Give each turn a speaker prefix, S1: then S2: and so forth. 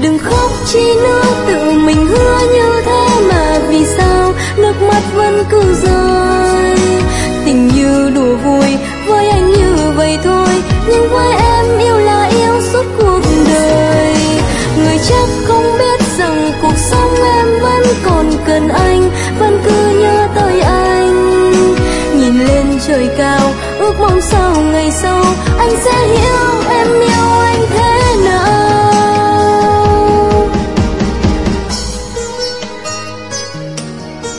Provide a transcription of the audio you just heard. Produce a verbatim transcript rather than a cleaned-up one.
S1: Đừng khóc chi nữa, tự mình hứa như thế mà vì sao nước mắt vẫn cứ rơi. Tình như đùa vui, với anh như vậy thôi, nhưng với em yêu là yêu suốt cuộc đời. Người chắc không biết rằng cuộc sống em vẫn còn cần anh, vẫn cứ nhớ tới anh. Nhìn lên trời cao, ước mong sau ngày sau anh sẽ